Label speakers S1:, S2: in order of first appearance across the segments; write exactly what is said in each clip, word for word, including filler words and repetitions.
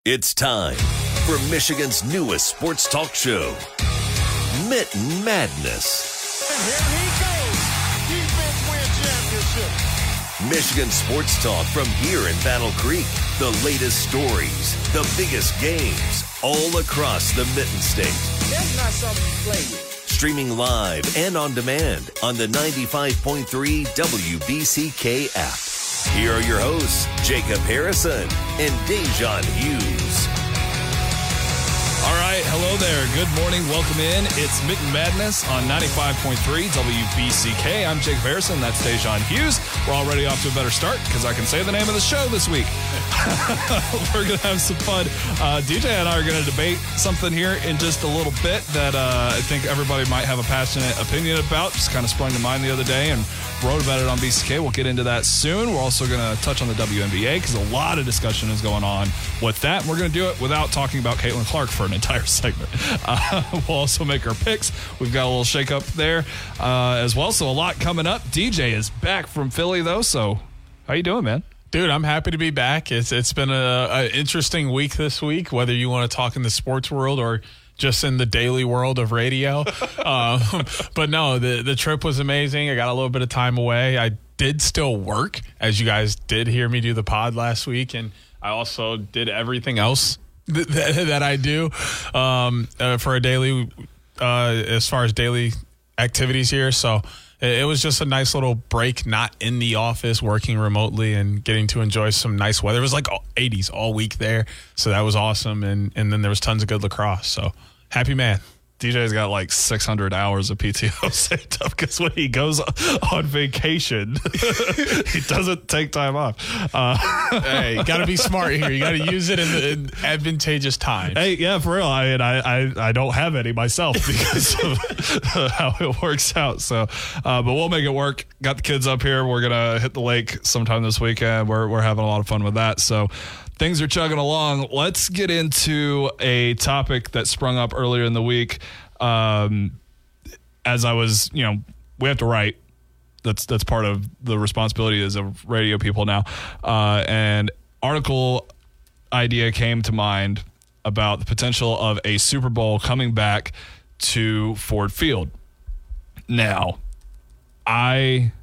S1: It's time for Michigan's newest sports talk show, Mitten Madness.
S2: And here he goes. Defense win championship.
S1: Michigan sports talk from here in Battle Creek. The latest stories, the biggest games, all across the Mitten State.
S3: That's not something you play with.
S1: Streaming live and on demand on the ninety-five point three W B C K app. Here are your hosts, Jacob Harrison and Dejan Hughes.
S4: All right, hello there. Good morning. Welcome in. It's Mitten Madness on ninety-five point three W B C K. I'm Jacob Harrison. That's Dejan Hughes. We're already off to a better start because I can say the name of the show this week. We're going to have some fun. Uh, D J and I are going to debate something here in just a little bit that uh, I think everybody might have a passionate opinion about. Just kind of sprung to mind the other day and wrote about it on B C K. We'll get into that soon. We're also going to touch on the W N B A because a lot of discussion is going on with that. We're going to do it without talking about Caitlin Clark for an entire segment. Uh, we'll also make our picks. We've got a little shake-up there uh, as well, so a lot coming up. D J is back from Philly, though, so how you doing, man?
S5: Dude, I'm happy to be back. It's It's been an interesting week this week, whether you want to talk in the sports world or just in the daily world of radio. um, but no, the, the trip was amazing. I got a little bit of time away. I did still work, as you guys did hear me do the pod last week, and I also did everything else th- th- that I do um, uh, for a daily, uh, as far as daily activities here. So it, it was just a nice little break, not in the office, working remotely and getting to enjoy some nice weather. It was like eighties all week there, so that was awesome. And, and then there was tons of good lacrosse, so happy man.
S4: D J's got like six hundred hours of P T O saved up because when he goes on vacation, he doesn't take time off. Uh,
S5: hey, you got to be smart here. You got to use it in, the, in advantageous times.
S4: Hey, yeah, for real. I mean, I, I, I don't have any myself because of how it works out. So, uh, but we'll make it work. Got the kids up here. We're gonna hit the lake sometime this weekend. We're we're having a lot of fun with that. So. Things are chugging along. Let's get into a topic that sprung up earlier in the week. Um, as I was, you know, we have to write. That's that's part of the responsibility as of radio people now. Uh, and article idea came to mind about the potential of a Super Bowl coming back to Ford Field. Now, I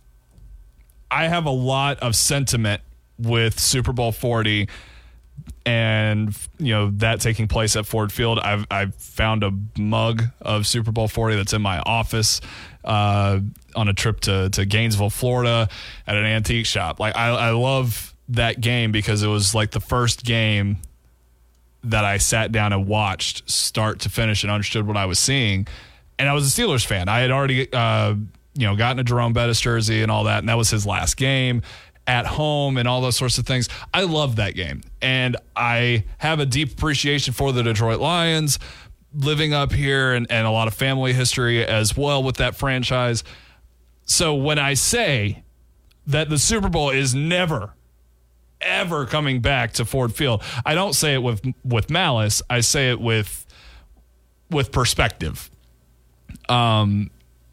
S4: I have a lot of sentiment with Super Bowl forty and, you know, that taking place at Ford Field. I've I've found a mug of Super Bowl forty that's in my office uh, on a trip to, to Gainesville, Florida at an antique shop. Like, I, I love that game because it was like the first game that I sat down and watched start to finish and understood what I was seeing. And I was a Steelers fan. I had already, uh, you know, gotten a Jerome Bettis jersey and all that, and that was his last game at home and all those sorts of things. I love that game. And I have a deep appreciation for the Detroit Lions, living up here and, and a lot of family history as well with that franchise. So when I say that the Super Bowl is never, ever coming back to Ford Field, I don't say it with with malice. I say it with with perspective. Um,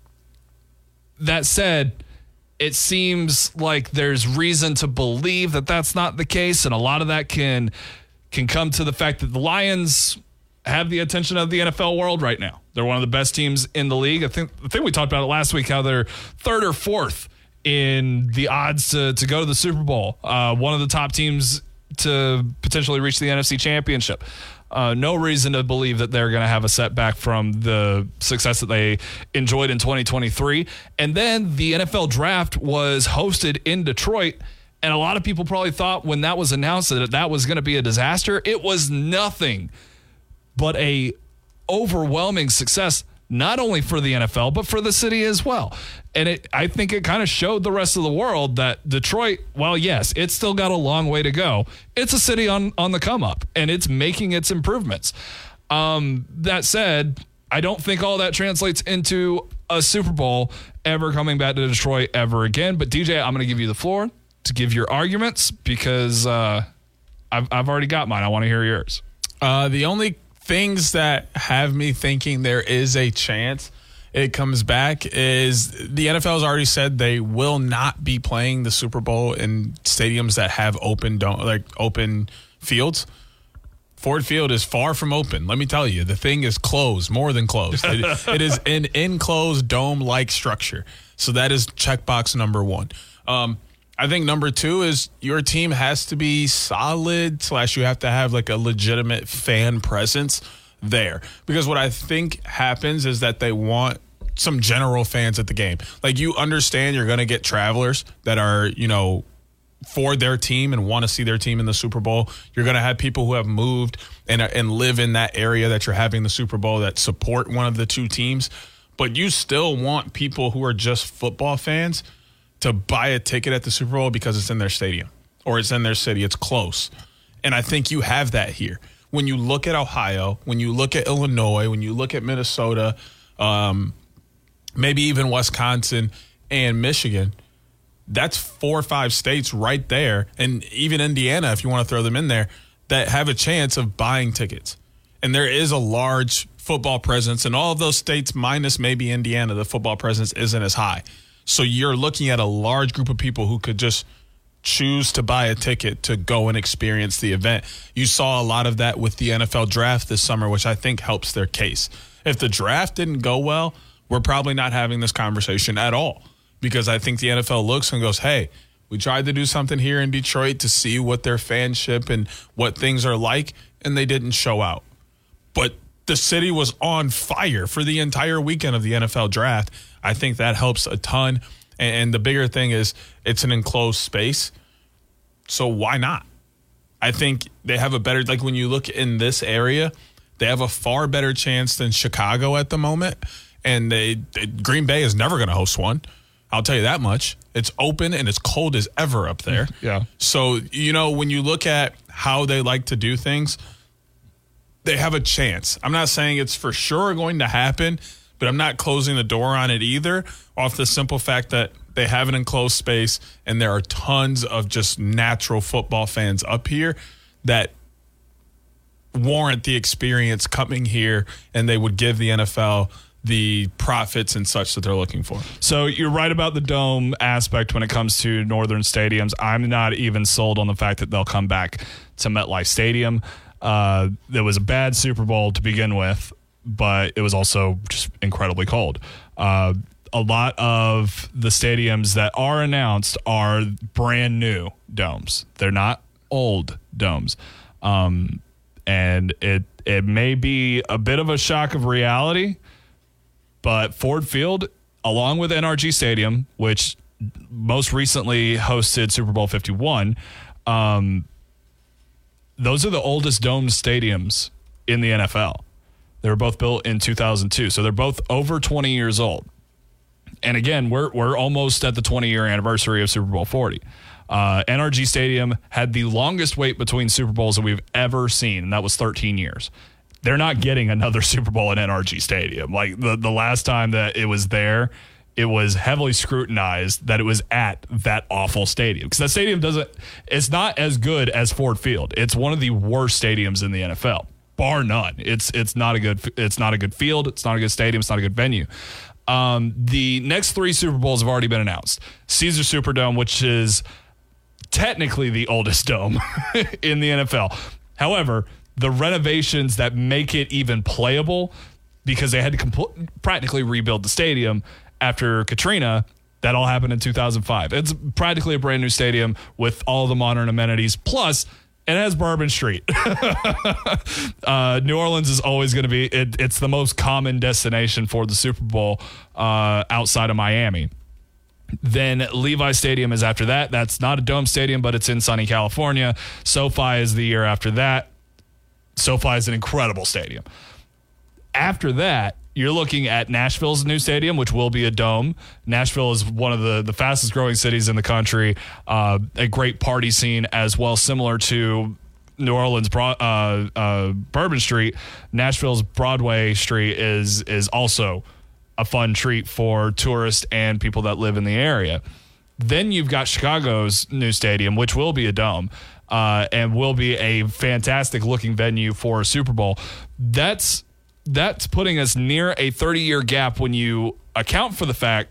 S4: that said, it seems like there's reason to believe that that's not the case, and a lot of that can can come to the fact that the Lions have the attention of the N F L world right now. They're one of the best teams in the league. I think I think we talked about it last week, how they're third or fourth in the odds to, to go to the Super Bowl. Uh, one of the top teams to potentially reach the N F C Championship. Uh, no reason to believe that they're going to have a setback from the success that they enjoyed in twenty twenty-three. And then the N F L draft was hosted in Detroit. And a lot of people probably thought when that was announced that that was going to be a disaster. It was nothing but a overwhelming success, not only for the N F L, but for the city as well. And it, I think it kind of showed the rest of the world that Detroit, well, yes, it's still got a long way to go. It's a city on, on the come up, and it's making its improvements. Um, that said, I don't think all that translates into a Super Bowl ever coming back to Detroit ever again. But D J, I'm going to give you the floor to give your arguments because uh, I've, I've already got mine. I want to hear yours.
S5: Uh, the only things that have me thinking there is a chance it comes back is the N F L has already said they will not be playing the Super Bowl in stadiums that have open don't like open fields. Ford Field is far from open. Let me tell you, the thing is closed, more than closed. It, it is an enclosed dome-like structure. So that is checkbox number one. Um, I think number two is your team has to be solid slash you have to have like a legitimate fan presence there. Because what I think happens is that they want some general fans at the game. Like, you understand you're going to get travelers that are, you know, for their team and want to see their team in the Super Bowl. You're going to have people who have moved and and live in that area that you're having the Super Bowl that support one of the two teams. But you still want people who are just football fans to buy a ticket at the Super Bowl because it's in their stadium or it's in their city. It's close. And I think you have that here. When you look at Ohio, when you look at Illinois, when you look at Minnesota, um, maybe even Wisconsin and Michigan, that's four or five states right there, and even Indiana, if you want to throw them in there, that have a chance of buying tickets. And there is a large football presence in all of those states, minus maybe Indiana. The football presence isn't as high. So you're looking at a large group of people who could just choose to buy a ticket to go and experience the event. You saw a lot of that with the N F L draft this summer, which I think helps their case. If the draft didn't go well, we're probably not having this conversation at all, because I think the N F L looks and goes, hey, we tried to do something here in Detroit to see what their fanship and what things are like, and they didn't show out. But the city was on fire for the entire weekend of the N F L draft. I think that helps a ton. And the bigger thing is it's an enclosed space. So why not? I think they have a better, like when you look in this area, they have a far better chance than Chicago at the moment. And they, they Green Bay is never going to host one. I'll tell you that much. It's open and it's cold as ever up there.
S4: Yeah.
S5: So, you know, when you look at how they like to do things, they have a chance. I'm not saying it's for sure going to happen, but I'm not closing the door on it either, off the simple fact that they have an enclosed space and there are tons of just natural football fans up here that warrant the experience coming here, and they would give the N F L the profits and such that they're looking for.
S4: So you're right about the dome aspect when it comes to northern stadiums. I'm not even sold on the fact that they'll come back to MetLife Stadium. Uh, there was a bad Super Bowl to begin with, but it was also just incredibly cold. Uh, a lot of the stadiums that are announced are brand new domes. They're not old domes. Um, and it it may be a bit of a shock of reality, but Ford Field, along with N R G Stadium, which most recently hosted Super Bowl fifty-one, um, those are the oldest domed stadiums in the N F L. They were both built in two thousand two, so they're both over twenty years old. And again, we're we're almost at the twenty-year anniversary of Super Bowl forty. Uh, N R G Stadium had the longest wait between Super Bowls that we've ever seen, and that was thirteen years. They're not getting another Super Bowl at N R G Stadium. Like the, the last time that it was there, it was heavily scrutinized that it was at that awful stadium. Because that stadium doesn't, it's not as good as Ford Field. It's one of the worst stadiums in the N F L, bar none. It's it's not a good it's not a good field. It's not a good stadium. It's not a good venue. Um, the next three Super Bowls have already been announced. Caesar Superdome, which is technically the oldest dome in the N F L. However, the renovations that make it even playable, because they had to compl- practically rebuild the stadium after Katrina, that all happened in two thousand five. It's practically a brand new stadium with all the modern amenities. Plus, it has Bourbon Street. uh, New Orleans is always going to be, it, it's the most common destination for the Super Bowl uh, outside of Miami. Then Levi Stadium is after that. That's not a dome stadium, but it's in sunny California. SoFi is the year after that. SoFi is an incredible stadium. After that, you're looking at Nashville's new stadium, which will be a dome. Nashville is one of the, the fastest growing cities in the country, uh, a great party scene as well, similar to New Orleans' Broad, uh, uh, Bourbon Street. Nashville's Broadway Street is is also a fun treat for tourists and people that live in the area. Then you've got Chicago's new stadium, which will be a dome. Uh, and will be a fantastic looking venue for a Super Bowl. That's that's putting us near a thirty-year gap when you account for the fact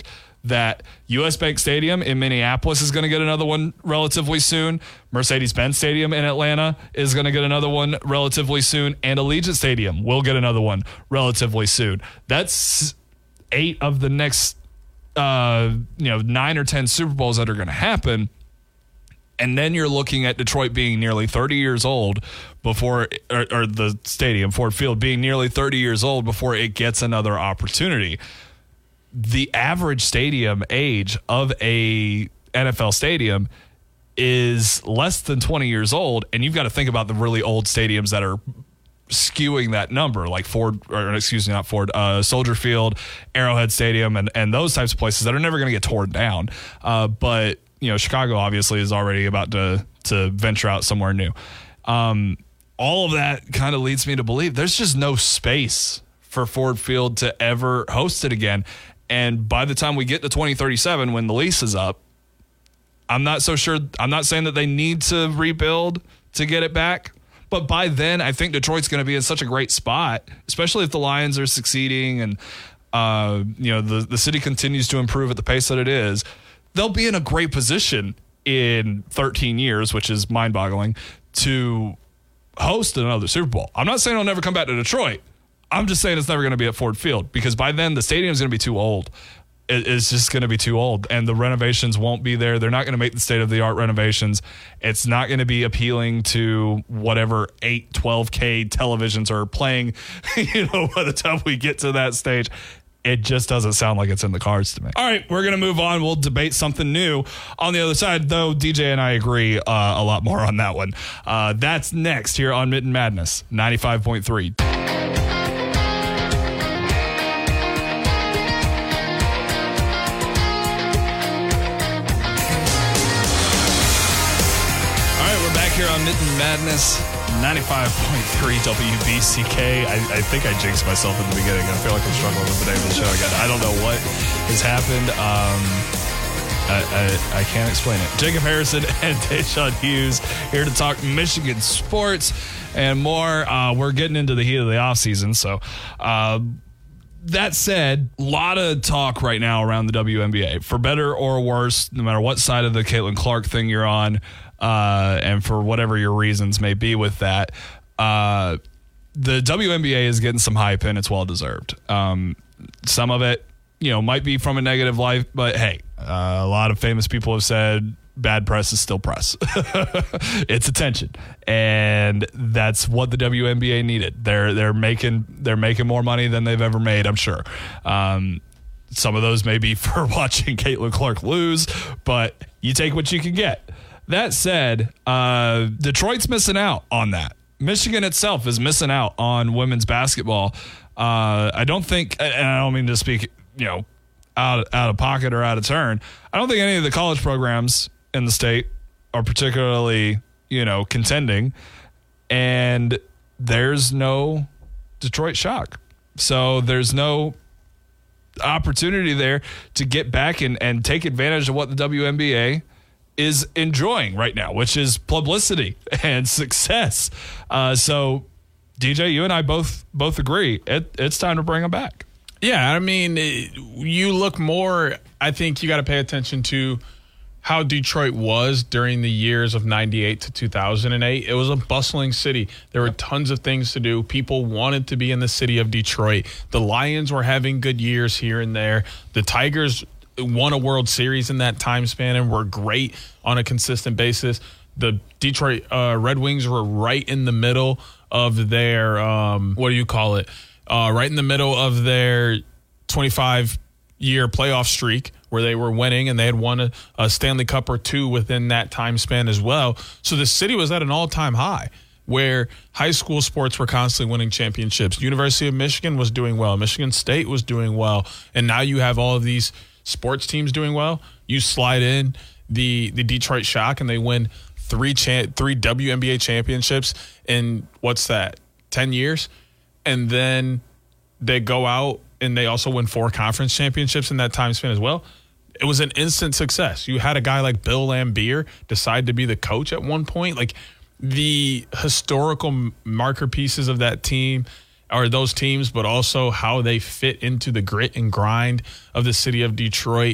S4: that U S Bank Stadium in Minneapolis is going to get another one relatively soon. Mercedes-Benz Stadium in Atlanta is going to get another one relatively soon. And Allegiant Stadium will get another one relatively soon. That's eight of the next uh, you know, nine or ten Super Bowls that are going to happen. And then you're looking at Detroit being nearly thirty years old before, or, or the stadium, Ford Field, being nearly thirty years old before it gets another opportunity. The average stadium age of a N F L stadium is less than twenty years old, and you've got to think about the really old stadiums that are skewing that number, like Ford, or excuse me, not Ford, uh, Soldier Field, Arrowhead Stadium, and, and those types of places that are never going to get torn down. Uh, but you know, Chicago obviously is already about to to venture out somewhere new. Um, all of that kind of leads me to believe there's just no space for Ford Field to ever host it again. And by the time we get to twenty thirty-seven, when the lease is up, I'm not so sure. I'm not saying that they need to rebuild to get it back. But by then, I think Detroit's going to be in such a great spot, especially if the Lions are succeeding and uh, you know the, the city continues to improve at the pace that it is. They'll be in a great position in thirteen years, which is mind-boggling, to host another Super Bowl. I'm not saying I'll never come back to Detroit. I'm just saying it's never going to be at Ford Field, because by then the stadium is going to be too old. It's just going to be too old, and the renovations won't be there. They're not going to make the state-of-the-art renovations. It's not going to be appealing to whatever eight, twelve K televisions are playing, you know, by the time we get to that stage. It just doesn't sound like it's in the cards to me. All right, we're going to move on. We'll debate something new on the other side, though D J and I agree uh, a lot more on that one. Uh, that's next here on Mitten Madness, ninety-five point three. All right, we're back here on Mitten Madness, ninety-five point three W B C K. I, I think I jinxed myself in the beginning. I feel like I'm struggling with the name of the show again. I don't know what has happened. Um, I, I, I can't explain it. Jacob Harrison and Deshaun Hughes here to talk Michigan sports and more. Uh, we're getting into the heat of the offseason, so uh, that said, a lot of talk right now around the W N B A. For better or worse, no matter what side of the Caitlin Clark thing you're on, Uh, and for whatever your reasons may be with that, uh, the W N B A is getting some hype, and it's well deserved. Um, some of it, you know, might be from a negative light, but hey, uh, a lot of famous people have said bad press is still press. It's attention, and that's what the W N B A needed. They're they're making they're making more money than they've ever made, I'm sure. Um, some of those may be for watching Caitlin Clark lose, but you take what you can get. That said, uh, Detroit's missing out on that. Michigan itself is missing out on women's basketball. Uh, I don't think, and I don't mean to speak, you know, out out of pocket or out of turn. I don't think any of the college programs in the state are particularly, you know, contending, and there's no Detroit Shock. So there's no opportunity there to get back and, and take advantage of what the W N B A is enjoying right now, which is publicity and success. Uh, so, D J, you and I both both agree it, it's time to bring them back.
S5: Yeah, I mean, you look more, I think you got to pay attention to how Detroit was during the years of ninety-eight to two thousand eight. It was a bustling city. There were tons of things to do. People wanted to be in the city of Detroit. The Lions were having good years here and there. The Tigers won a World Series in that time span and were great on a consistent basis. The Detroit uh, Red Wings were right in the middle of their, um, what do you call it? Uh, right in the middle of their twenty-five year playoff streak where they were winning, and they had won a, a Stanley Cup or two within that time span as well. So the city was at an all-time high where high school sports were constantly winning championships. University of Michigan was doing well. Michigan State was doing well. And now you have all of these sports teams doing well. You slide in the the Detroit Shock, and they win three cha- three W N B A championships in, what's that, ten years? And then they go out and they also win four conference championships in that time span as well. It was an instant success. You had a guy like Bill Laimbeer decide to be the coach at one point. Like, the historical marker pieces of that team, or those teams, but also how they fit into the grit and grind of the city of Detroit,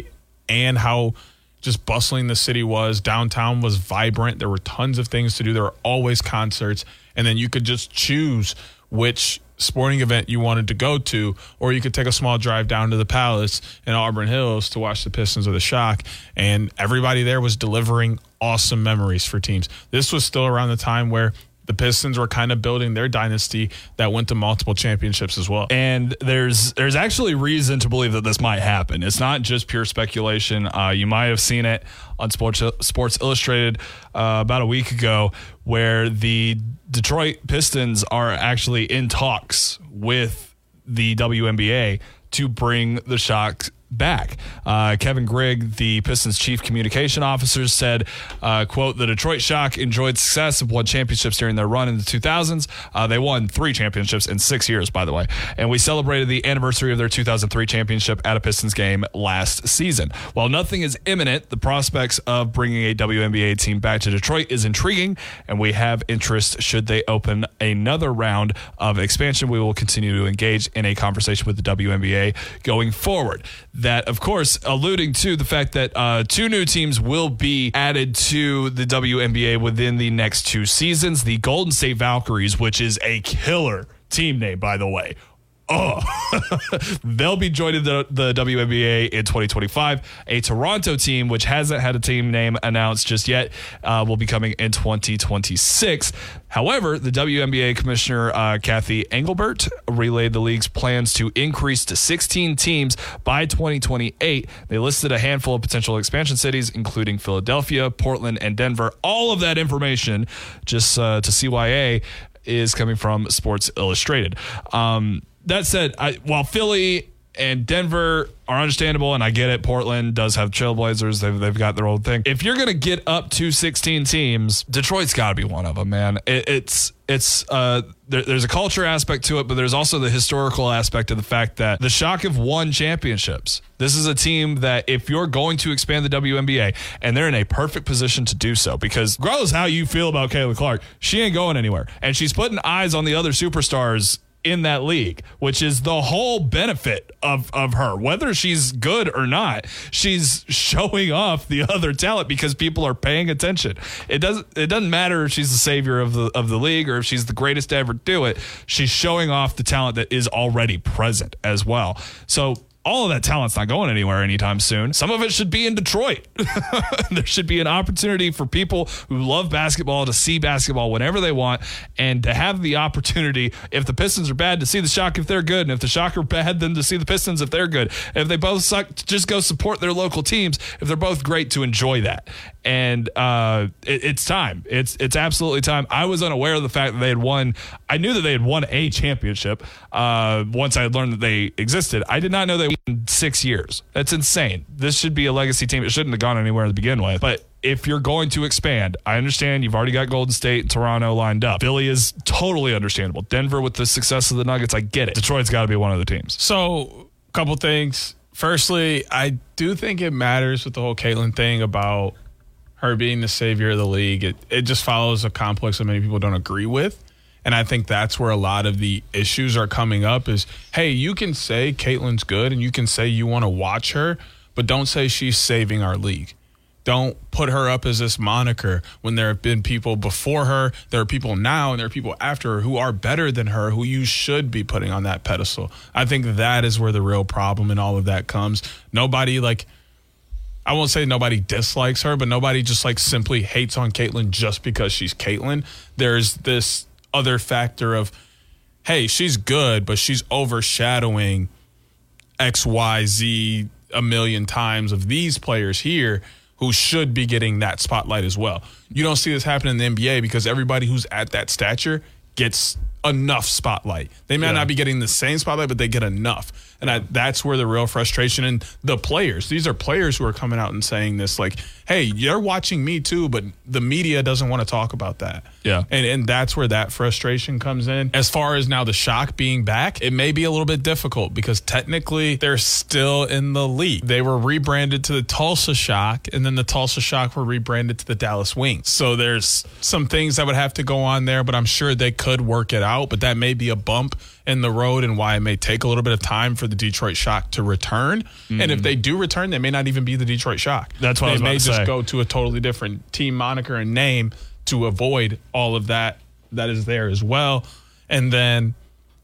S5: and how just bustling the city was. Downtown was vibrant. There were tons of things to do. There were always concerts. And then you could just choose which sporting event you wanted to go to, or you could take a small drive down to the Palace in Auburn Hills to watch the Pistons or the Shock. And everybody there was delivering awesome memories for teams. This was still around the time where the Pistons were kind of building their dynasty that went to multiple championships as well.
S4: And there's there's actually reason to believe that this might happen. It's not just pure speculation. Uh, you might have seen it on Sports Sports Illustrated uh, about a week ago, where the Detroit Pistons are actually in talks with the W N B A to bring the Shock back. Uh, Kevin Grigg, the Pistons chief communication officer, said, uh, quote, "The Detroit Shock enjoyed success and won championships during their run in the two thousands. Uh, they won three championships in six years, by the way. And we celebrated the anniversary of their two thousand three championship at a Pistons game last season. While nothing is imminent, the prospects of bringing a W N B A team back to Detroit is intriguing, and we have interest should they open another round of expansion. We will continue to engage in a conversation with the W N B A going forward." That, of course, alluding to the fact that uh, two new teams will be added to the W N B A within the next two seasons. The Golden State Valkyries, which is a killer team name, by the way. Oh, they'll be joining the, the W N B A in twenty twenty-five. A Toronto team, which hasn't had a team name announced just yet, uh, will be coming in twenty twenty-six. However, the W N B A Commissioner uh, Kathy Engelbert relayed the league's plans to increase to sixteen teams by twenty twenty-eight. They listed a handful of potential expansion cities, including Philadelphia, Portland, and Denver. All of that information, just uh, to C Y A, is coming from Sports Illustrated. Um, That said, I, while Philly and Denver are understandable, and I get it, Portland does have Trailblazers. They've, they've got their own thing. If you're going to get up to sixteen teams, Detroit's got to be one of them, man. It, it's it's uh, there, there's a culture aspect to it, but there's also the historical aspect of the fact that the Shock have won championships. This is a team that if you're going to expand the W N B A, and they're in a perfect position to do so, because regardless of how you feel about Caitlin Clark, she ain't going anywhere. And she's putting eyes on the other superstars in that league, which is the whole benefit of, of her. Whether she's good or not, she's showing off the other talent because people are paying attention. It doesn't it doesn't matter if she's the savior of the of the league or if she's the greatest to ever do it. She's showing off the talent that is already present as well. So all of that talent's not going anywhere anytime soon. Some of it should be in Detroit. There should be an opportunity for people who love basketball to see basketball whenever they want, and to have the opportunity, if the Pistons are bad, to see the Shock if they're good, and if the Shock are bad, then to see the Pistons if they're good. And if they both suck, to just go support their local teams. If they're both great, to enjoy that. And uh, it, it's time. It's it's absolutely time. I was unaware of the fact that they had won. I knew that they had won a championship uh, once I had learned that they existed. I did not know they won in six years. That's insane. This should be a legacy team. It shouldn't have gone anywhere to begin with. But if you're going to expand, I understand you've already got Golden State and Toronto lined up. Philly is totally understandable. Denver, with the success of the Nuggets, I get it. Detroit's got to be one of the teams.
S5: So, a couple things. Firstly, I do think it matters with the whole Caitlin thing about her being the savior of the league. It it just follows a complex that many people don't agree with. And I think that's where a lot of the issues are coming up is, hey, you can say Caitlin's good and you can say you want to watch her, but don't say she's saving our league. Don't put her up as this moniker when there have been people before her, there are people now, and there are people after her who are better than her, who you should be putting on that pedestal. I think that is where the real problem in all of that comes. Nobody, like, I won't say nobody dislikes her, but nobody just, like, simply hates on Caitlin just because she's Caitlin. There's this other factor of, hey, she's good, but she's overshadowing X, Y, Z a million times of these players here who should be getting that spotlight as well. You don't see this happen in the N B A because everybody who's at that stature gets enough spotlight. They may yeah. not be getting the same spotlight, but they get enough. And I, that's where the real frustration and the players, these are players who are coming out and saying this, like, hey, you're watching me too, but the media doesn't want to talk about that.
S4: Yeah.
S5: And and that's where that frustration comes in. As far as now the Shock being back, it may be a little bit difficult because technically they're still in the league. They were rebranded to the Tulsa Shock, and then the Tulsa Shock were rebranded to the Dallas Wings. So there's some things that would have to go on there, but I'm sure they could work it out. But that may be a bump in the road and why it may take a little bit of time for the Detroit Shock to return. Mm-hmm. And if they do return, they may not even be the Detroit Shock.
S4: That's what
S5: they
S4: I was about
S5: may
S4: to
S5: just
S4: say.
S5: go to a totally different team moniker and name to avoid all of that that is there as well. And then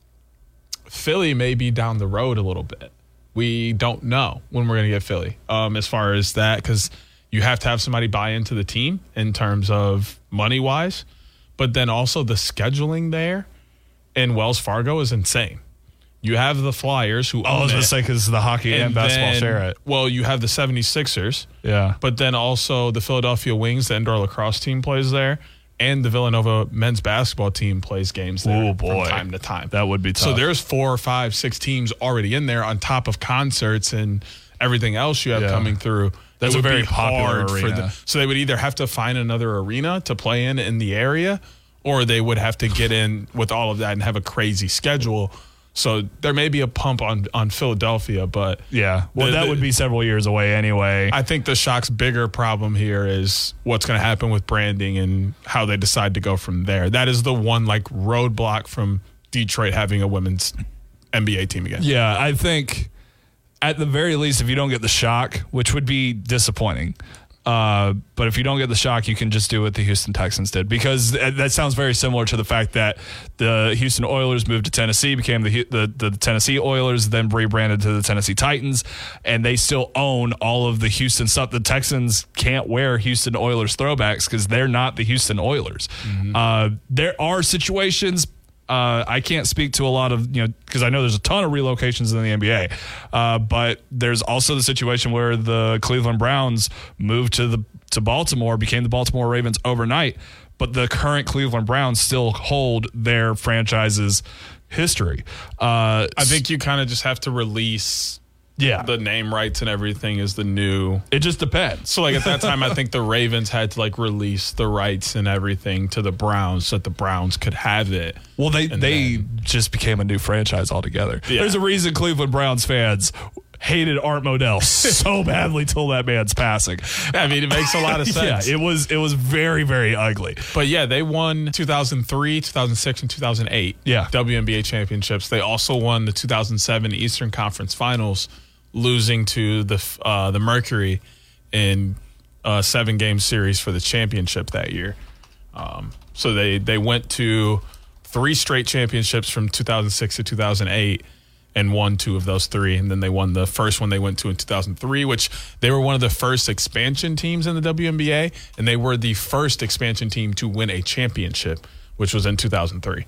S5: Philly may be down the road a little bit. We don't know when we're going to get Philly um, as far as that, because you have to have somebody buy into the team in terms of money-wise, but then also the scheduling there in Wells Fargo is insane. You have the Flyers who
S4: Oh, I was
S5: own
S4: going
S5: it,
S4: to say because the hockey and,
S5: and
S4: basketball
S5: then-
S4: share it.
S5: Well, you have the seventy-sixers.
S4: Yeah.
S5: But then also the Philadelphia Wings, the indoor lacrosse team plays there, and the Villanova men's basketball team plays games there
S4: Oh, boy.
S5: from time to time.
S4: That would be tough.
S5: So there's four, five, six teams already in there on top of concerts and everything else you have
S4: Yeah.
S5: coming through.
S4: That's
S5: It
S4: a
S5: would
S4: very
S5: be
S4: popular
S5: hard for
S4: arena.
S5: the- so they would either have to find another arena to play in in the area, or they would have to get in with all of that and have a crazy schedule. So there may be a pump on, on Philadelphia, but
S4: Yeah. Well,
S5: the-
S4: that
S5: the-
S4: would be several years away anyway.
S5: I think the Shock's bigger problem here is what's going to happen with branding and how they decide to go from there. That is the one like roadblock from Detroit having a women's N B A team again.
S4: Yeah, I think at the very least, if you don't get the Shock, which would be disappointing, uh, but if you don't get the Shock, you can just do what the Houston Texans did, because that sounds very similar to the fact that the Houston Oilers moved to Tennessee, became the the, the Tennessee Oilers, then rebranded to the Tennessee Titans, and they still own all of the Houston stuff. The Texans can't wear Houston Oilers throwbacks because they're not the Houston Oilers. Mm-hmm. Uh, there are situations. Uh, I can't speak to a lot of, you know, because I know there's a ton of relocations in the N B A. Uh, but there's also the situation where the Cleveland Browns moved to the to Baltimore, became the Baltimore Ravens overnight. But the current Cleveland Browns still hold their franchise's history. Uh,
S5: I think you kind of just have to release
S4: yeah,
S5: the name rights and everything is the new.
S4: it just depends.
S5: So like at that time, I think the Ravens had to like release the rights and everything to the Browns so that the Browns could have it.
S4: Well, they
S5: And
S4: they
S5: then-
S4: just became a new franchise altogether.
S5: Yeah.
S4: There's a reason Cleveland Browns fans hated Art Modell so badly till that man's passing.
S5: I mean, it makes a lot of sense.
S4: Yeah, it was it was very, very ugly.
S5: But yeah, they won two thousand three, two thousand six, and two thousand eight
S4: Yeah.
S5: W N B A championships. They also won the two thousand seven Eastern Conference Finals, losing to the uh, the Mercury in a seven-game series for the championship that year. Um, so they, they went to three straight championships from two thousand six to two thousand eight and won two of those three. And then they won the first one they went to in two thousand three, which they were one of the first expansion teams in the W N B A, and they were the first expansion team to win a championship, which was in two thousand three.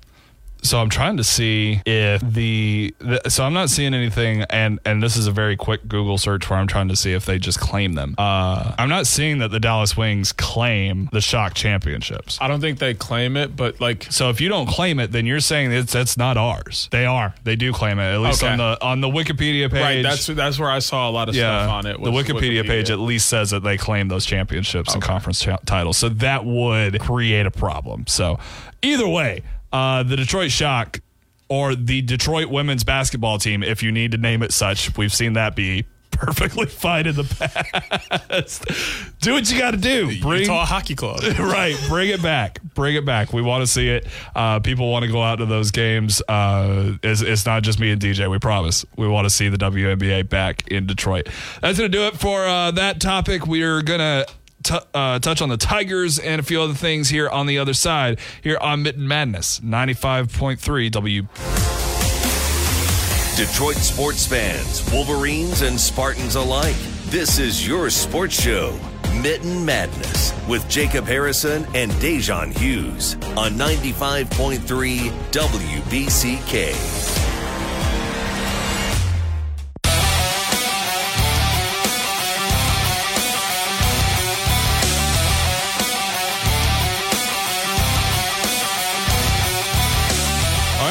S4: So I'm trying to see if the, the so I'm not seeing anything, and and this is a very quick Google search where I'm trying to see if they just claim them. Uh, I'm not seeing that the Dallas Wings claim the Shock championships.
S5: I don't think they claim it, but like
S4: So if you don't claim it, then you're saying it's that's not ours. They are. They do claim it, at least
S5: Okay.
S4: on the on the Wikipedia page.
S5: right, that's that's where I saw a lot of
S4: yeah,
S5: stuff on it.
S4: the
S5: was
S4: Wikipedia, page at least says that they claim those championships and
S5: Okay.
S4: conference cha- titles. So that would create a problem. So either way, uh, the Detroit Shock or the Detroit women's basketball team, if you need to name it such, we've seen that be perfectly fine in the past. Do what you got to do. Bring
S5: Utah Hockey Club.
S4: right, bring it back. Bring it back. We want to see it. Uh, people want to go out to those games. Uh, it's, it's not just me and D J. We promise. We want to see the W N B A back in Detroit. That's going to do it for uh, that topic. We are going to T- uh, touch on the Tigers and a few other things here on the other side, here on Mitten Madness, ninety-five point three W.
S1: Detroit sports fans, Wolverines and Spartans alike. This is your sports show, Mitten Madness, with Jacob Harrison and Dejan Hughes on ninety-five point three W B C K.
S4: All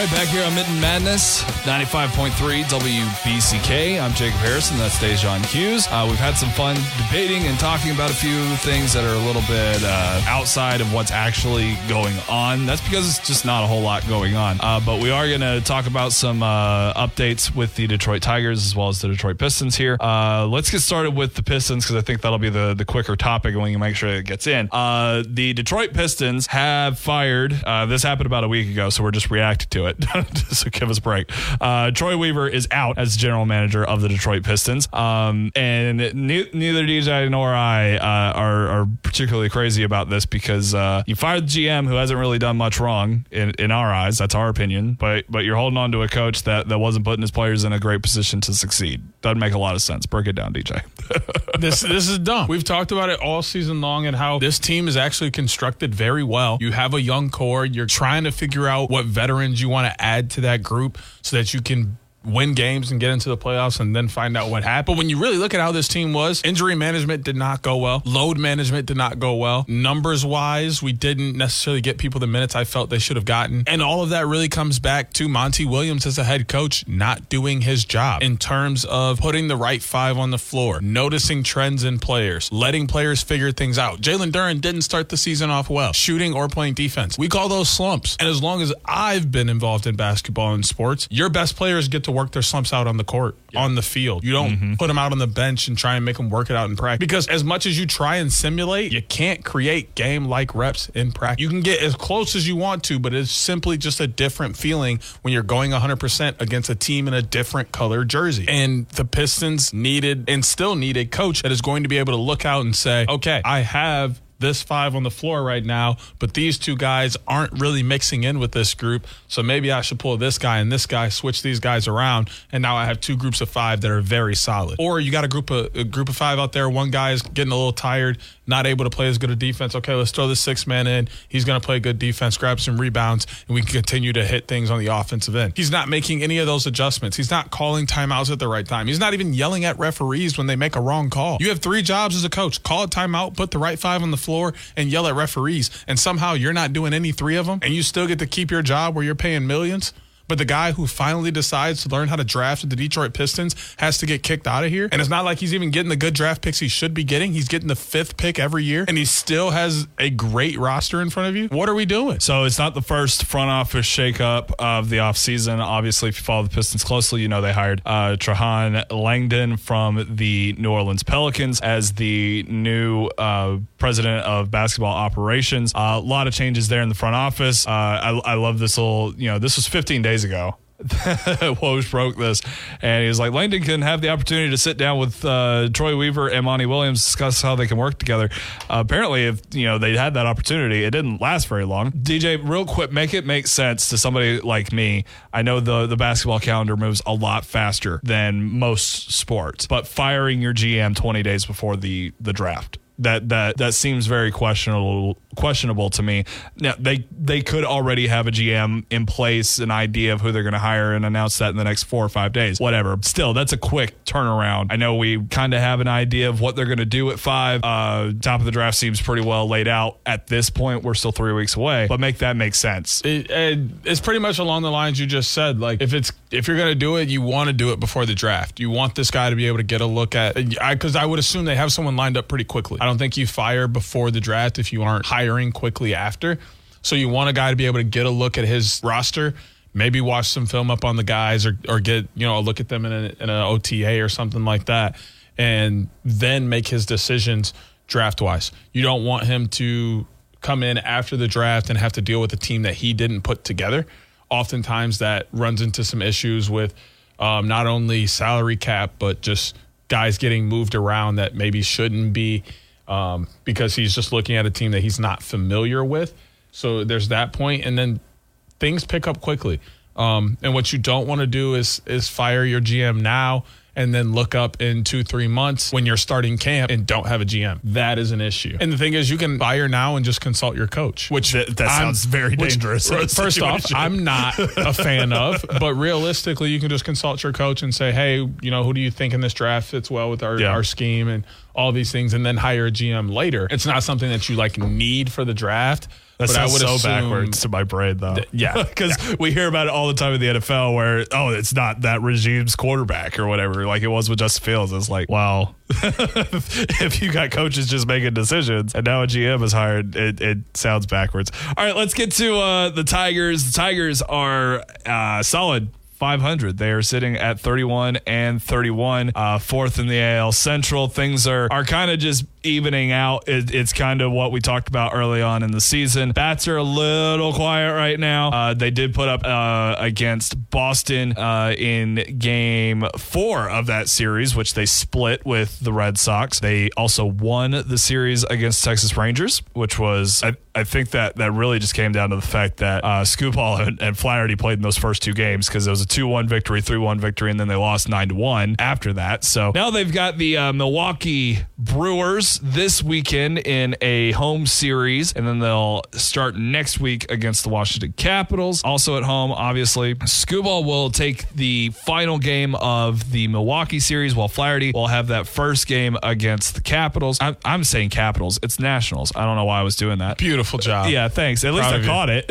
S4: right, back here on Mitten Madness, ninety-five point three W B C K. I'm Jacob Harrison. That's Dejan Hughes. Uh, we've had some fun debating and talking about a few things that are a little bit uh, outside of what's actually going on. That's because it's just not a whole lot going on. Uh, but we are going to talk about some uh, updates with the Detroit Tigers as well as the Detroit Pistons here. Uh, let's get started with the Pistons because I think that'll be the, the quicker topic and we can make sure it gets in. Uh, the Detroit Pistons have fired. Uh, this happened about a week ago, so we're just reacting to it. So give us a break. Uh, Troy Weaver is out as general manager of the Detroit Pistons. Um, and ne- neither D J nor I uh, are, are particularly crazy about this because uh, you fired the G M who hasn't really done much wrong in, in our eyes. That's our opinion. But but you're holding on to a coach that, that wasn't putting his players in a great position to succeed. Doesn't make a lot of sense. Break it down, D J.
S5: this this is dumb. We've talked about it all season long and how this team is actually constructed very well. You have a young core. You're trying to figure out what veterans you want to add to that group so that you can win games and get into the playoffs and then find out what happened. But when you really look at how this team was, injury management did not go well. Load management did not go well. Numbers wise, we didn't necessarily get people the minutes I felt they should have gotten. And all of that really comes back to Monty Williams as a head coach not doing his job in terms of putting the right five on the floor, noticing trends in players, letting players figure things out. Jalen Duren didn't start the season off well, shooting or playing defense. We call those slumps. And as long as I've been involved in basketball and sports, your best players get to work their slumps out on the court, yeah. on the field. You don't mm-hmm. put them out on the bench and try and make them work it out in practice. Because as much as you try and simulate, you can't create game-like reps in practice. You can get as close as you want to, but it's simply just a different feeling when you're going one hundred percent against a team in a different color jersey. And the Pistons needed and still need a coach that is going to be able to look out and say, okay, I have this five on the floor right now, but these two guys aren't really mixing in with this group, so maybe I should pull this guy and this guy, switch these guys around, and now I have two groups of five that are very solid. Or you got a group of a group of five out there, one guy is getting a little tired, not able to play as good a defense. Okay, let's throw this six man in. He's going to play good defense, grab some rebounds, and we can continue to hit things on the offensive end. He's not making any of those adjustments. He's not calling timeouts at the right time. He's not even yelling at referees when they make a wrong call. You have three jobs as a coach: call a timeout, put the right five on the floor, and yell at referees, and somehow you're not doing any three of them, and you still get to keep your job where you're paying millions. But the guy who finally decides to learn how to draft the Detroit Pistons has to get kicked out of here. And it's not like he's even getting the good draft picks he should be getting. He's getting the fifth pick every year, and he still has a great roster in front of you. What are we doing?
S4: So it's not the first front office shakeup of the offseason. Obviously, if you follow the Pistons closely, you know they hired uh, Trahan Langdon from the New Orleans Pelicans as the new uh, president of basketball operations. Uh, a lot of changes there in the front office. Uh, I, I love this little, you know, this was fifteen days ago. Woj broke this, and he was like, Langdon can have the opportunity to sit down with uh, Troy Weaver and Monty Williams, discuss how they can work together. Uh, apparently, if you know they had that opportunity, it didn't last very long. D J, real quick, make it make sense to somebody like me. I know the the basketball calendar moves a lot faster than most sports, but firing your G M twenty days before the the draft. That that that seems very questionable questionable to me. Now they they could already have a G M in place, an idea of who they're going to hire, and announce that in the next four or five days. Whatever. Still, that's a quick turnaround. I know we kind of have an idea of what they're going to do at five. Uh, top of the draft seems pretty well laid out at this point. We're still three weeks away, but make that make sense.
S5: It, it, it's pretty much along the lines you just said. Like if it's if you're going to do it, you want to do it before the draft. You want this guy to be able to get a look at. Because I, I would assume they have someone lined up pretty quickly. I don't think you fire before the draft if you aren't hiring quickly after. So you want a guy to be able to get a look at his roster, maybe watch some film up on the guys, or or get you know a look at them in, a, in an O T A or something like that, and then make his decisions draft-wise. You don't want him to come in after the draft and have to deal with a team that he didn't put together. Oftentimes that runs into some issues with um, not only salary cap, but just guys getting moved around that maybe shouldn't be, um, because he's just looking at a team that he's not familiar with. So there's that point, and then things pick up quickly. Um, and what you don't want to do is is fire your G M now and then look up in two, three months when you're starting camp and don't have a G M. That is an issue. And the thing is, you can fire now and just consult your coach, which
S4: that, that sounds very
S5: which,
S4: dangerous.
S5: First off, I'm not a fan of, but realistically, you can just consult your coach and say, hey, you know, who do you think in this draft fits well with our,
S4: yeah.
S5: our scheme and all these things, and then hire a G M later. It's not something that you like need for the draft.
S4: That
S5: but
S4: sounds
S5: I would
S4: so
S5: assume,
S4: backwards to my brain, though.
S5: Th- yeah.
S4: Because
S5: yeah.
S4: we hear about it all the time in the N F L where, oh, it's not that regime's quarterback or whatever, like it was with Justin Fields. It's like, wow, if you got coaches just making decisions and now a G M is hired, it, it sounds backwards. All right, let's get to uh, the Tigers. The Tigers are uh, solid. five hundred. They are sitting at thirty-one and thirty-one, uh, fourth in the A L Central. Things are, are kind of just evening out. It, it's kind of what we talked about early on in the season. Bats are a little quiet right now. Uh, they did put up uh, against Boston uh, in game four of that series, which they split with the Red Sox. They also won the series against Texas Rangers, which was, I, I think that that really just came down to the fact that uh, Scooball and, and Flaherty played in those first two games because it was a two one victory, three one victory, and then they lost nine to one after that. So now they've got the uh, Milwaukee Brewers this weekend in a home series, and then they'll start next week against the Washington Capitals, also at home, obviously. Scooball will take the final game of the Milwaukee series, while Flaherty will have that first game against the Capitals. I'm, I'm saying Capitals. It's Nationals. I don't know why I was doing that.
S5: Beautiful job.
S4: Yeah, thanks. At
S5: Proud
S4: least I caught it.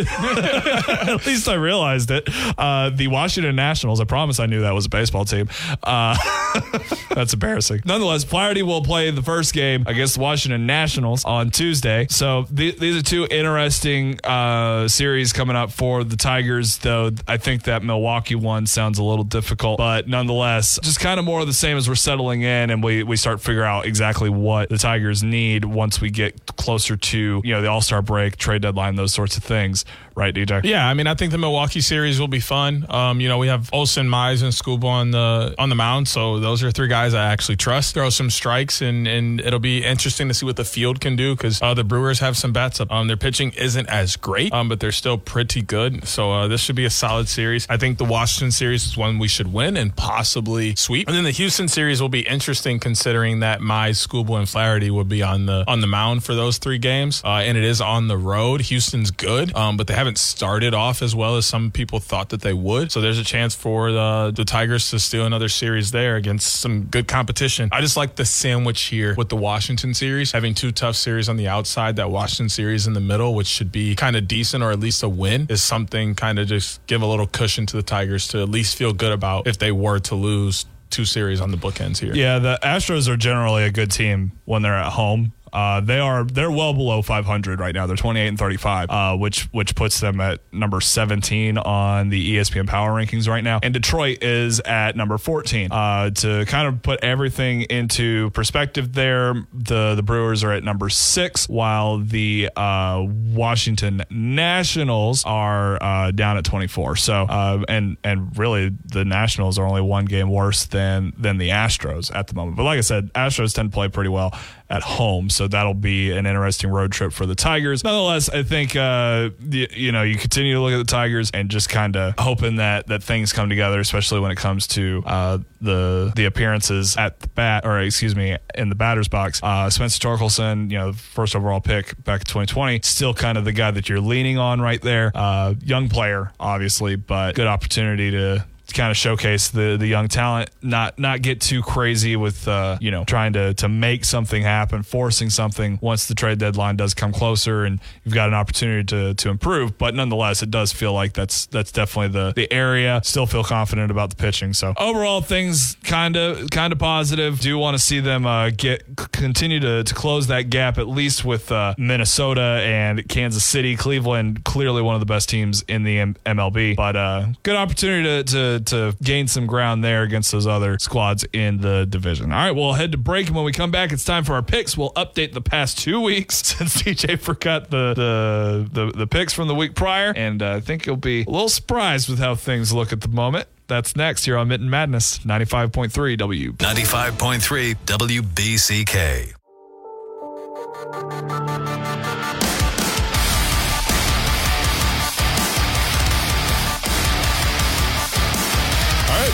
S4: At least I realized it. Uh, the Washington Nationals, I promise I knew that was a baseball team. Uh, that's embarrassing. Nonetheless, Flaherty will play the first game against the Washington Nationals on Tuesday. So th- these are two interesting uh, series coming up for the Tigers, though I think that Milwaukee one sounds a little difficult. But nonetheless, just kind of more of the same as we're settling in and we, we start figuring out exactly what the Tigers need once we get closer to, you know, the All-Star break, trade deadline, those sorts of things. Right, D J?
S5: Yeah, I mean, I think the Milwaukee series will be fun. Um, you know, we have Olsen, Mize, and Scooball on the on the mound, so those are three guys I actually trust. Throw some strikes, and, and it'll be interesting to see what the field can do because uh, the Brewers have some bats up. Um, their pitching isn't as great, um, but they're still pretty good. So uh, this should be a solid series. I think the Washington series is one we should win and possibly sweep. And then the Houston series will be interesting considering that Mize, Scooball, and Flaherty will be on the on the mound for those three games, uh, and it is on the road. Houston's good, um, but they haven't started off as well as some people thought that they would. So there's a chance for the, the Tigers to steal another series there against some good competition. I just like the sandwich here with the Washington series, having two tough series on the outside, that Washington series in the middle, which should be kind of decent or at least a win, is something kind of just give a little cushion to the Tigers to at least feel good about if they were to lose two series on the bookends here.
S4: Yeah, the Astros are generally a good team when they're at home. Uh, they are they're well below five hundred right now. They're twenty-eight and thirty-five, uh, which which puts them at number seventeen on the E S P N Power Rankings right now. And Detroit is at number fourteen. Uh, to kind of put everything into perspective, there the the Brewers are at number six, while the uh, Washington Nationals are uh, down at twenty-four. So uh, and and really the Nationals are only one game worse than than the Astros at the moment. But like I said, Astros tend to play pretty well at home, so that'll be an interesting road trip for the Tigers. Nonetheless, I think uh, the, you know you continue to look at the Tigers and just kind of hoping that that things come together, especially when it comes to uh, the the appearances at the bat, or excuse me, in the batter's box. Uh, Spencer Torkelson, you know, first overall pick back in twenty twenty, still kind of the guy that you're leaning on right there. Uh, young player, obviously, but good opportunity to kind of showcase the the young talent, not not get too crazy with uh you know trying to to make something happen, forcing something once the trade deadline does come closer and you've got an opportunity to to improve. But nonetheless, it does feel like that's that's definitely the the area. Still feel confident about the pitching. So overall, things kind of kind of positive. Do want to see them uh get continue to to close that gap, at least with uh Minnesota and Kansas City. Cleveland, clearly one of the best teams in the M- MLB, but uh good opportunity to to to gain some ground there against those other squads in the division. All right, we'll head to break, and when we come back, it's time for our picks. We'll update the past two weeks since D J forgot the the the, the picks from the week prior, and uh, I think you'll be a little surprised with how things look at the moment. That's next here on Mitten Madness, ninety-five point three W.
S1: ninety-five point three W B C K.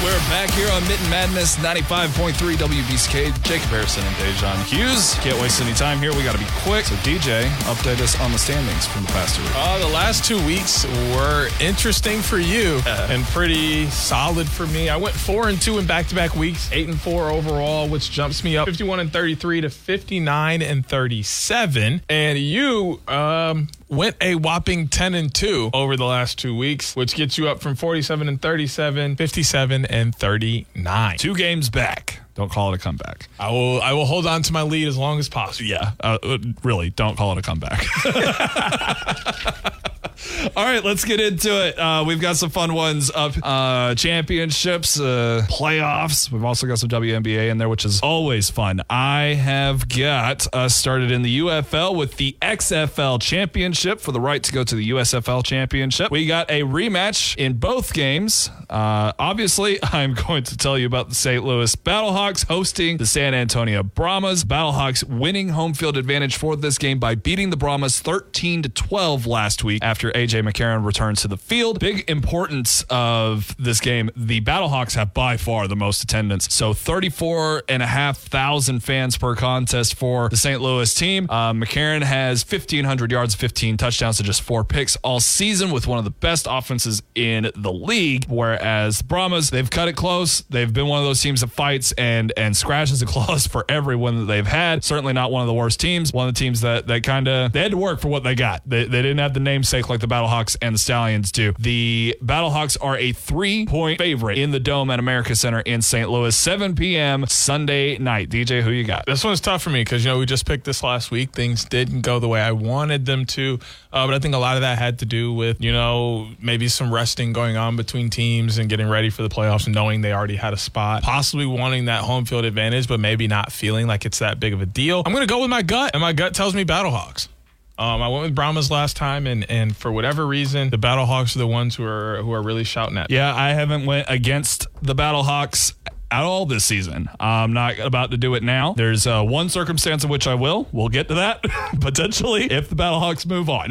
S4: We're back here on Mitten Madness, ninety-five point three W B C K. Jacob Harrison and Dejan Hughes. Can't waste any time here. We got to be quick. So, D J, update us on the standings from the past two weeks.
S5: Uh, the last two weeks were interesting for you uh, and pretty solid for me. I went four and two in back-to-back weeks, eight and four overall, which jumps me up fifty-one and thirty-three to fifty-nine and thirty-seven. And you um, went a whopping ten and two over the last two weeks, which gets you up from forty-seven and thirty-seven, fifty-seven and thirty-nine.
S4: Two games back. Don't call it a comeback.
S5: I will I will hold on to my lead as long as possible.
S4: Yeah, uh, really, don't call it a comeback. All right, let's get into it. Uh, we've got some fun ones up. Uh, championships, uh, playoffs. We've also got some W N B A in there, which is always fun. I have got us started in the U F L with the X F L championship for the right to go to the U S F L championship. We got a rematch in both games. Uh, obviously, I'm going to tell you about the Saint Louis Battlehawks hosting the San Antonio Brahmas. Battlehawks winning home field advantage for this game by beating the Brahmas thirteen to twelve last week after A J McCarron returns to the field. Big importance of this game. The Battlehawks have by far the most attendance. So thirty-four and a half thousand fans per contest for the Saint Louis team. Uh, McCarron has fifteen hundred yards, fifteen touchdowns to just four picks all season with one of the best offenses in the league. Whereas the Brahmas, they've cut it close. They've been one of those teams that fights and, and scratches and claws for every win that they've had. Certainly not one of the worst teams. One of the teams that, that kind of, they had to work for what they got. They, they didn't have the namesake like the Battlehawks and the Stallions do. The Battlehawks are a three-point favorite in the Dome at America Center in Saint Louis, seven p.m. Sunday night. D J, who you got?
S5: This one's tough for me because, you know, we just picked this last week. Things didn't go the way I wanted them to, uh, but I think a lot of that had to do with, you know, maybe some resting going on between teams and getting ready for the playoffs and knowing they already had a spot, possibly wanting that home field advantage, but maybe not feeling like it's that big of a deal. I'm going to go with my gut, and my gut tells me Battlehawks. Um, I went with Brahmas last time, and, and for whatever reason, the Battlehawks are the ones who are who are really shouting at me.
S4: Yeah, I haven't went against the Battlehawks at all this season. I'm not about to do it now. There's uh, one circumstance in which I will. We'll get to that potentially if the Battlehawks move on.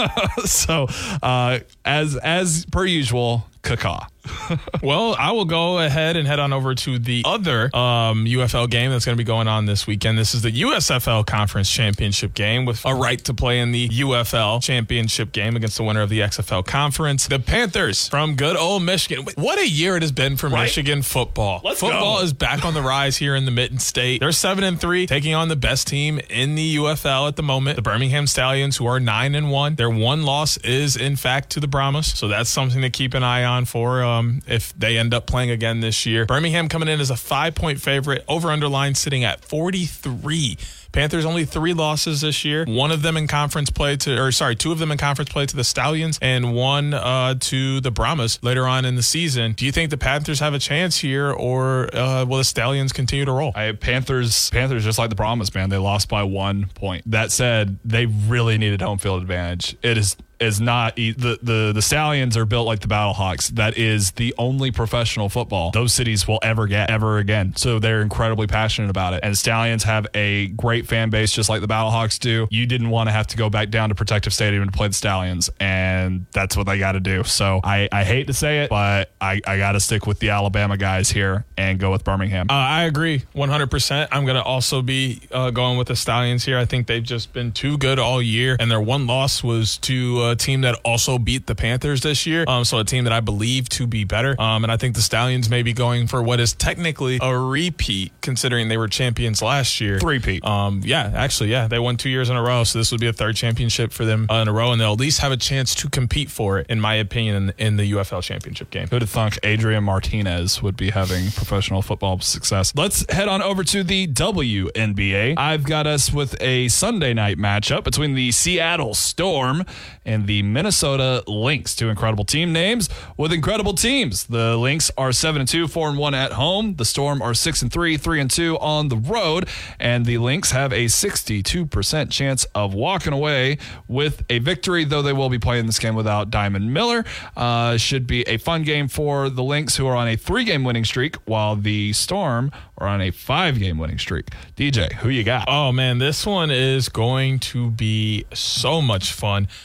S4: so, uh, as as per usual, caca.
S5: Well, I will go ahead and head on over to the other um, U F L game that's going to be going on this weekend. This is the U S F L Conference Championship game with a right to play in the U F L Championship game against the winner of the X F L Conference. The Panthers from good old Michigan. What a year it has been for right? Michigan football.
S4: Let's
S5: football
S4: go.
S5: is back on the rise here in the Mitten State. They're seven and three, taking on the best team in the U F L at the moment, the Birmingham Stallions, who are nine and one. Their one loss is, in fact, to the Brahmas, so that's something to keep an eye on for um, if they end up playing again this year. Birmingham coming in as a five-point favorite, over-under line sitting at forty-three. Panthers only three losses this year. One of them in conference play to, or sorry, two of them in conference play to the Stallions and one uh, to the Brahmas later on in the season. Do you think the Panthers have a chance here, or uh, will the Stallions continue to roll?
S4: I, Panthers, Panthers, just like the Brahmas, man, they lost by one point. That said, they really needed home field advantage. It is is not the, the the Stallions are built like the Battlehawks. That is the only professional football those cities will ever get ever again. So they're incredibly passionate about it. And the Stallions have a great fan base, just like the Battlehawks do. You didn't want to have to go back down to Protective Stadium to play the Stallions, and that's what they got to do. So I, I hate to say it, but I, I got to stick with the Alabama guys here and go with Birmingham.
S5: Uh, I agree one hundred percent. I'm going to also be uh, going with the Stallions here. I think they've just been too good all year, and their one loss was to a team that also beat the Panthers this year. Um, so a team that I believe to be better. Um, and I think the Stallions may be going for what is technically a repeat, considering they were champions last year.
S4: Three-peat.
S5: Um, yeah, actually, yeah. They won two years in a row, so this would be a third championship for them uh, in a row, and they'll at least have a chance to compete for it, in my opinion, in, in the U F L championship game.
S4: Who'd have thunk Adrian Martinez would be having professional football success? Let's head on over to the W N B A. I've got us with a Sunday night matchup between the Seattle Storm and the Minnesota Lynx. Two incredible team names with incredible teams. The Lynx are seven and two, four and one at home. The Storm are six and three, three and two on the road. And the Lynx have a sixty-two percent chance of walking away with a victory, though they will be playing this game without Diamond Miller. Uh, should be a fun game for the Lynx, who are on a three-game winning streak, while the Storm are on a five-game winning streak. D J, who you got?
S5: Oh, man, this one is going to be so much fun. Uh, the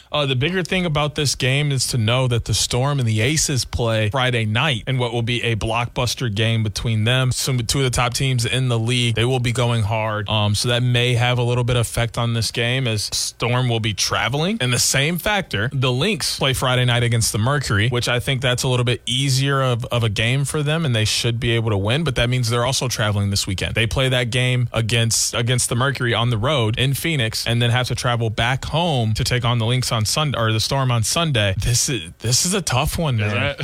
S5: bigger thing about this game is to know that the Storm and the Aces play Friday night in what will be a blockbuster game between them. Some two of the top teams in the league. They will be going hard. Um, so that may have a little bit of effect on this game as Storm will be traveling. And the same factor, the Lynx play Friday night against the Mercury, which I think that's a little bit easier of, of a game for them, and they should be able to win. But that means they're also traveling this weekend. They play that game against against the Mercury on the road in Phoenix, and then have to travel back home to take on the Lynx on Sunday or the Storm on Sunday. This is this is a tough one, man.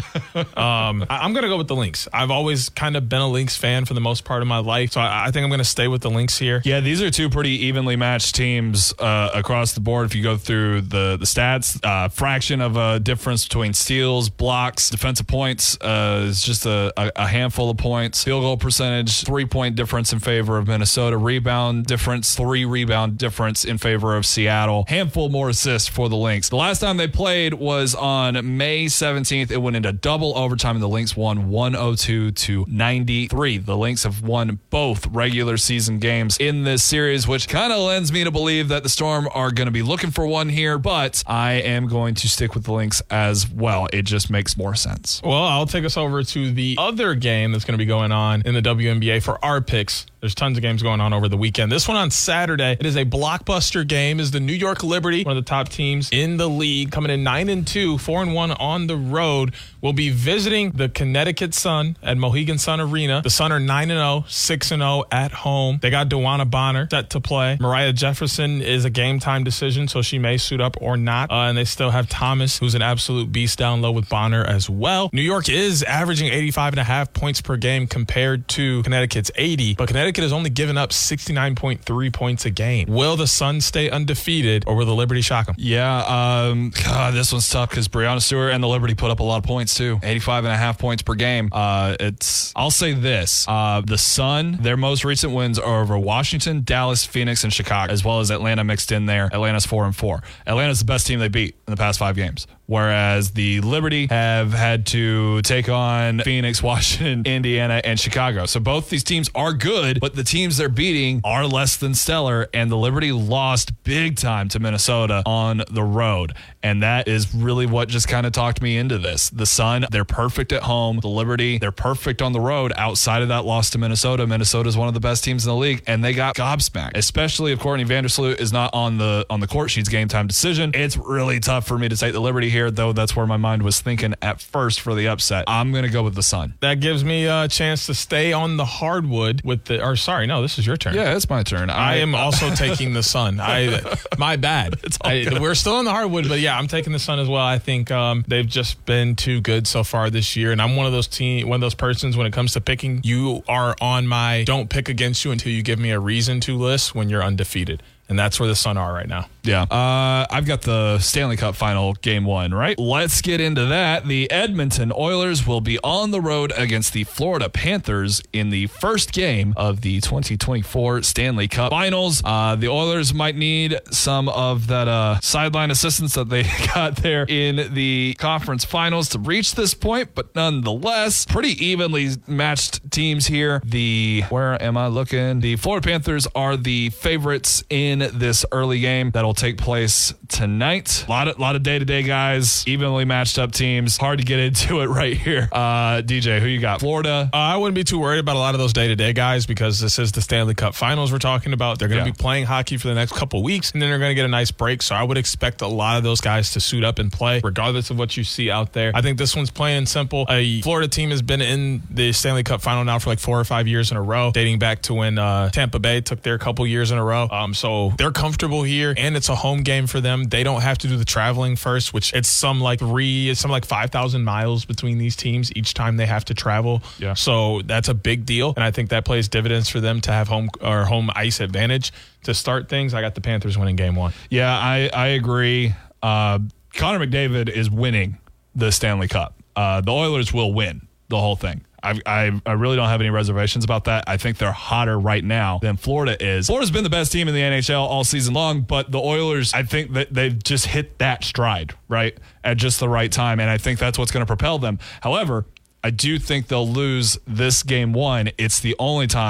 S5: um, I, I'm gonna go with the Lynx. I've always kind of been a Lynx fan for the most part of my life, so I, I think I'm gonna stay with the Lynx here.
S4: Yeah, these are two pretty evenly matched teams uh, across the board. If you go through the the stats, uh, fraction of a difference between steals, blocks, defensive points uh, is just a, a, a handful of points. Field goal percentage, three point difference in favor of Minnesota. Rebound difference, three rebound difference in favor of Seattle. Handful more assists for the Lynx. The last time they played was on May seventeenth. It went into double overtime, and the Lynx won one oh two to ninety-three. The Lynx have won both regular season games in this series, which kind of lends me to believe that the Storm are going to be looking for one here, but I am going to stick with the Lynx as well. It just makes more sense.
S5: Well, I'll take us over to the other game that's going to be going on in the W N B A for our picks. There's tons of games going on over the weekend. This one on Saturday, it is a blockbuster game. Is the New York Liberty, one of the top teams in the league, coming in nine and two, four and one on the road, will be visiting the Connecticut Sun at Mohegan Sun Arena. The Sun are nine and oh, six and oh at home. They got DeWanna Bonner set to play. Mariah Jefferson is a game time decision, so she may suit up or not. Uh, and they still have Thomas, who's an absolute beast down low with Bonner as well. New York is averaging eighty-five and a half points per game compared to Connecticut's eighty, but Connecticut has only given up sixty-nine point three points a game. Will the Sun stay undefeated, or will the Liberty shock them?
S4: Yeah, um, God, this one's tough because Breanna Stewart and the Liberty put up a lot of points too. eighty-five and a half points per game. Uh, it's, I'll say this, uh, the Sun, their most recent wins are over Washington, Dallas, Phoenix, and Chicago, as well as Atlanta mixed in there. Atlanta's four and four. Atlanta's the best team they beat in the past five games. Whereas the Liberty have had to take on Phoenix, Washington, Indiana, and Chicago. So both these teams are good, but the teams they're beating are less than stellar, and the Liberty lost big time to Minnesota on the road. And that is really what just kind of talked me into this. The Sun, they're perfect at home. The Liberty, they're perfect on the road. Outside of that loss to Minnesota, Minnesota is one of the best teams in the league, and they got gobsmacked. Especially if Courtney Vandersloot is not on the on the court. She's game time decision. It's really tough for me to take the Liberty here, though that's where my mind was thinking at first for the upset. I'm going to go with the Sun.
S5: That gives me a chance to stay on the hardwood with the, or sorry, no, this is your turn.
S4: Yeah, it's my turn.
S5: I, I am also taking the Sun. I, my bad.
S4: It's all
S5: I,
S4: good.
S5: We're still on the hardwood, but yeah, I'm taking the Sun as well. I think um, they've just been too good so far this year, and I'm one of those team, one of those persons when it comes to picking. You are on my don't pick against you until you give me a reason to list when you're undefeated. And that's where the Sun are right now.
S4: Yeah. Uh, I've got the Stanley Cup final game one, right? Let's get into that. The Edmonton Oilers will be on the road against the Florida Panthers in the first game of the twenty twenty-four Stanley Cup finals. Uh, the Oilers might need some of that uh, sideline assistance that they got there in the conference finals to reach this point, but nonetheless, pretty evenly matched teams here. The, where am I looking? The Florida Panthers are the favorites in this early game that'll take place tonight. A lot of lot of day-to-day guys, evenly matched up teams. Hard to get into it right here. Uh, D J, who you got? Florida?
S5: Uh, I wouldn't be too worried about a lot of those day-to-day guys because this is the Stanley Cup Finals we're talking about. They're going to
S4: Yeah.
S5: be playing hockey for the next couple weeks, and then they're going to get a nice break. So I would expect a lot of those guys to suit up and play, regardless of what you see out there. I think this one's plain and simple. A Florida team has been in the Stanley Cup Final now for like four or five years in a row, dating back to when uh, Tampa Bay took their couple years in a row. Um, so they're comfortable here, and it's a home game for them. They don't have to do the traveling first, which it's some like three, it's some like five thousand miles between these teams each time they have to travel.
S4: Yeah.
S5: So that's a big deal, and I think that plays dividends for them to have home or home ice advantage to start things. I got the Panthers winning game one.
S4: Yeah, I, I agree. Uh, Connor McDavid is winning the Stanley Cup. Uh, the Oilers will win the whole thing. I, I I really don't have any reservations about that. I think they're hotter right now than Florida is. Florida's been the best team in the N H L all season long, but the Oilers, I think that they've just hit that stride, right, at just the right time, and I think that's what's going to propel them. However, I do think they'll lose this game one. It's the only time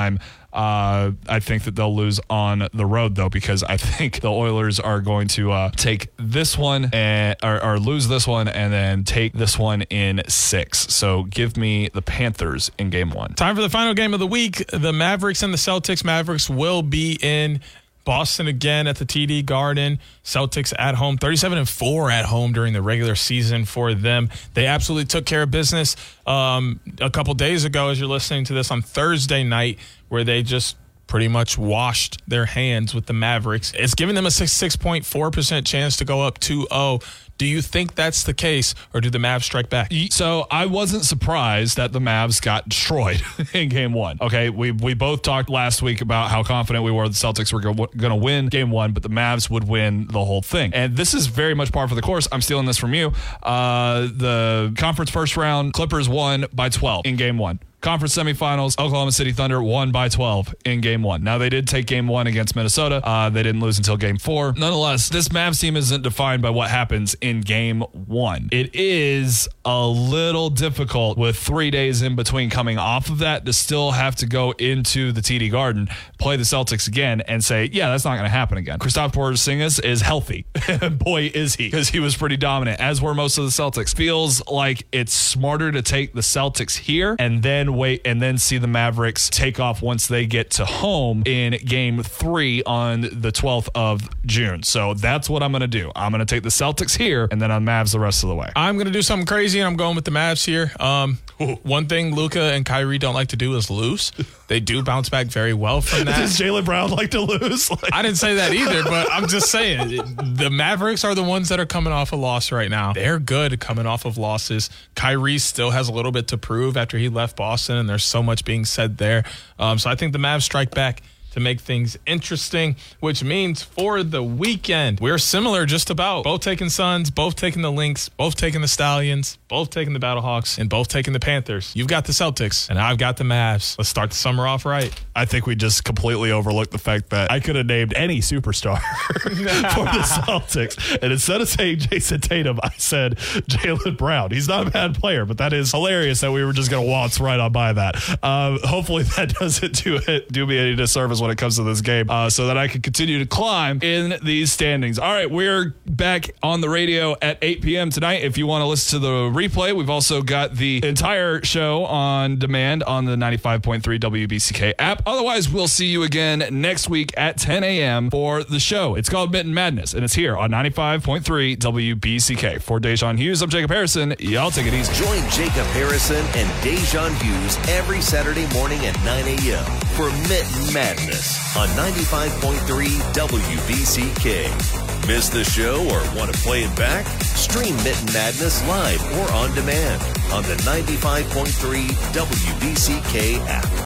S4: Uh, I think that they'll lose on the road, though, because I think the Oilers are going to uh, take this one and or, or lose this one and then take this one in six. So give me the Panthers in game one.
S5: Time for the final game of the week. The Mavericks and the Celtics. Mavericks will be in Boston again at the T D Garden. Celtics at home, thirty-seven and four at home during the regular season for them. They absolutely took care of business um, a couple days ago, as you're listening to this, on Thursday night, where they just pretty much washed their hands with the Mavericks. It's giving them a six point four percent chance to go up two oh. Do you think that's the case, or do the Mavs strike back?
S4: So I wasn't surprised that the Mavs got destroyed in game one. Okay, we we both talked last week about how confident we were the Celtics were going to win game one, but the Mavs would win the whole thing. And this is very much par for the course. I'm stealing this from you. Uh, the conference first round, Clippers won by twelve in game one. Conference semifinals, Oklahoma City Thunder won by twelve in game one. Now, they did take game one against Minnesota. Uh, they didn't lose until game four. Nonetheless, this Mavs team isn't defined by what happens in game one. It is a little difficult with three days in between coming off of that to still have to go into the T D Garden, play the Celtics again, and say, yeah, that's not going to happen again. Kristaps Porzingis is healthy. Boy, is he, because he was pretty dominant, as were most of the Celtics. Feels like it's smarter to take the Celtics here and then wait and then see the Mavericks take off once they get to home in game three on the twelfth of June. So that's what I'm going to do. I'm going to take the Celtics here and then on Mavs the rest of the way.
S5: I'm going to do something crazy, and I'm going with the Mavs here. Um, one thing Luka and Kyrie don't like to do is lose. They do bounce back very well from that.
S4: Does Jaylen Brown like to lose? Like-
S5: I didn't say that either, but I'm just saying the Mavericks are the ones that are coming off a loss right now. They're good coming off of losses. Kyrie still has a little bit to prove after he left Boston, and there's so much being said there. Um, so I think the Mavs strike back to make things interesting, which means for the weekend, we're similar just about. Both taking Suns, both taking the Lynx, both taking the Stallions, both taking the Battlehawks, and both taking the Panthers. You've got the Celtics, and I've got the Mavs. Let's start the summer off right.
S4: I think we just completely overlooked the fact that I could have named any superstar for the Celtics. And instead of saying Jason Tatum, I said Jaylen Brown. He's not a bad player, but that is hilarious that we were just going to waltz right on by that. Um, hopefully that doesn't do, it, do me any disservice when it comes to this game, uh, so that I can continue to climb in these standings. All right, we're back on the radio at eight p.m. tonight. If you want to listen to the replay, we've also got the entire show on demand on the ninety-five point three W B C K app. Otherwise, we'll see you again next week at ten a.m. for the show. It's called Mitten Madness, and it's here on ninety-five point three W B C K. For Dejan Hughes, I'm Jacob Harrison. Y'all take it easy.
S1: Join Jacob Harrison and Dejan Hughes every Saturday morning at nine a.m. for Mitten Madness on ninety-five point three W B C K. Miss the show or want to play it back? Stream Mitten Madness live or on demand on the ninety-five point three W B C K app.